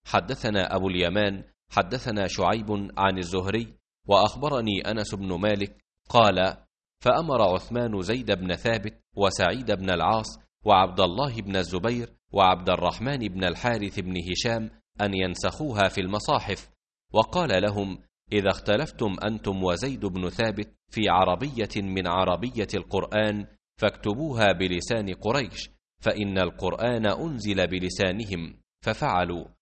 حدثنا أبو اليمان حدثنا شعيب عن الزهري وأخبرني أنس بن مالك قال: فأمر عثمان زيد بن ثابت وسعيد بن العاص وعبد الله بن الزبير وعبد الرحمن بن الحارث بن هشام أن ينسخوها في المصاحف، وقال لهم: إذا اختلفتم أنتم وزيد بن ثابت في عربية من عربية القرآن فاكتبوها بلسان قريش، فإن القرآن أنزل بلسانهم. ففعلوا،